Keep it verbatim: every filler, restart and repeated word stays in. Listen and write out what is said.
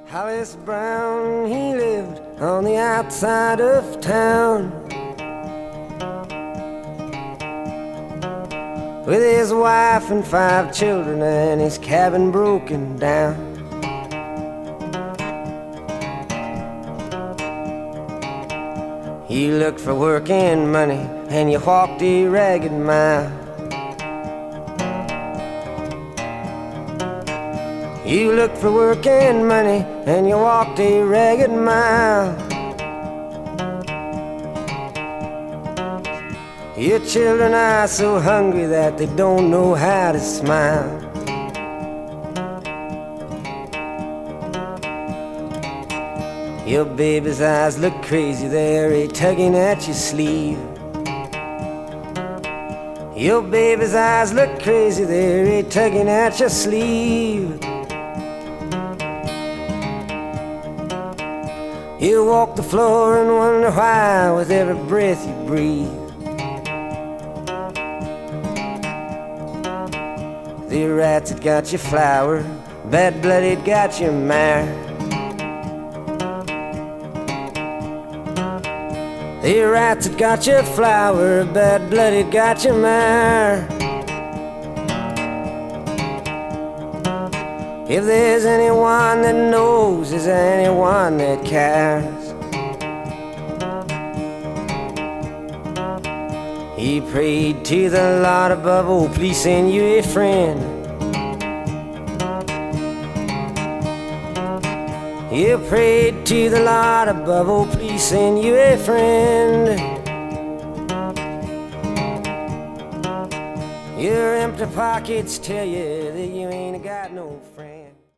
Hollis Brown, he lived on the outside of town with his wife and five children and his cabin broken down. He looked for work and money and you walked a ragged mile. You looked for work and money and you walked a ragged mile. Your children are so hungry that they don't know how to smile. Your baby's eyes look crazy, they're a tugging at your sleeve. Your baby's eyes look crazy, they're a tugging at your sleeve. You walk the floor and wonder why with every breath you breathe. The rats had got your flour, bad blood had got your mare. The rats had got your flour, bad blood had got your mare. If there's anyone that knows, is there anyone that cares? He prayed to the Lord above, oh please send you a friend. He prayed to the Lord above, oh please send you a friend. Your empty pockets tell you that you ain't got no friend.